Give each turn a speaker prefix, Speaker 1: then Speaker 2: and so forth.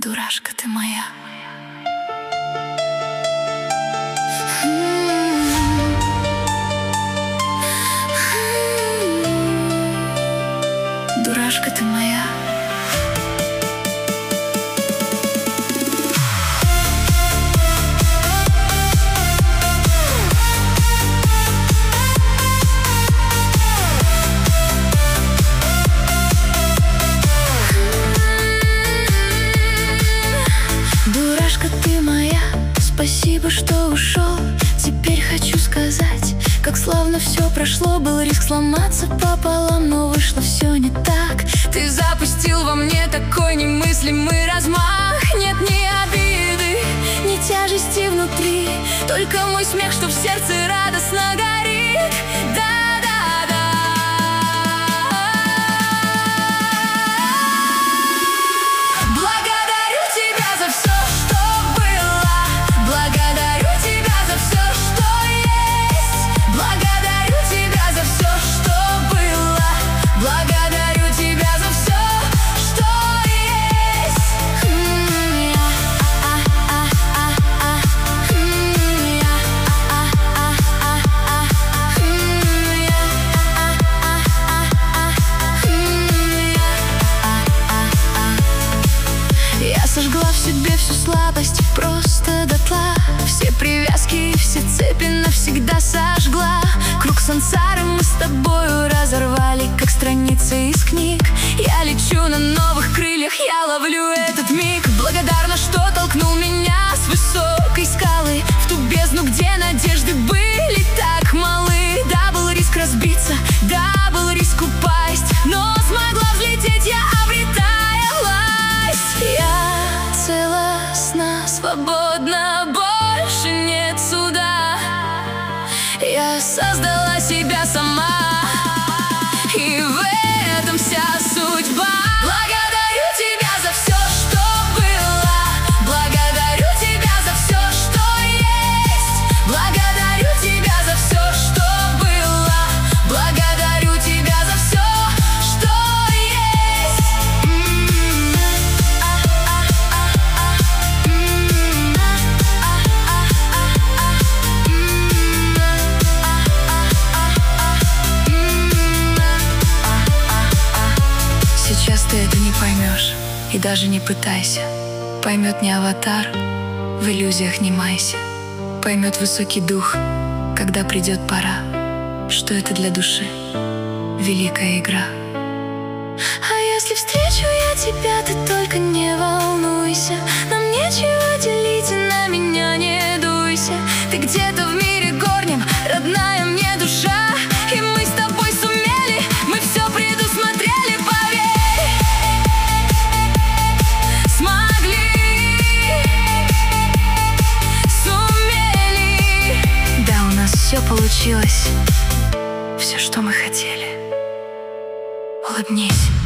Speaker 1: Дурашка ты моя. Дурашка ты моя. Дурашка ты моя, спасибо, что ушел. Теперь хочу сказать, как славно все прошло. Был риск сломаться пополам, но вышло все не так. Ты запустил во мне такой немыслимый размах. Нет ни обиды, ни тяжести внутри, только мой смех, что в сердце радостно горит. Сожгла в себе всю слабость, просто дотла. Все привязки и все цепи навсегда сожгла. Круг сансары мы с тобою разорвали, как страницы из книг. Я лечу на новых крыльях, я ловлю этот миг. Благодарна, что толкнул меня с высокой скалы в ту бездну, где надежды были так малы. Да, был риск разбиться, да, был риск упасть, но смогла взлететь я, обретая власть. Я целостна, свободна, больше нет суда. Я создала себя сама, и в этом вся судьба. Благодарю тебя за все, что было, благодарю тебя за все, что есть. Благодарю тебя за все, что было, благодарю тебя за все, что есть. Сейчас ты это не поймешь, и даже не пытайся. Поймет не аватар, в иллюзиях не майся. Поймет высокий дух, когда придет пора, что это для души великая игра. А если встречу я тебя, ты только не волнуйся. Нам нечего делить, и на меня не дуйся. Ты где-то в мире горнем, родная мне душа, и мы с тобой сумели, мы все предусмотрели, поверь. Смогли, сумели. Да, у нас все получилось, все, что мы хотели. Улыбнись.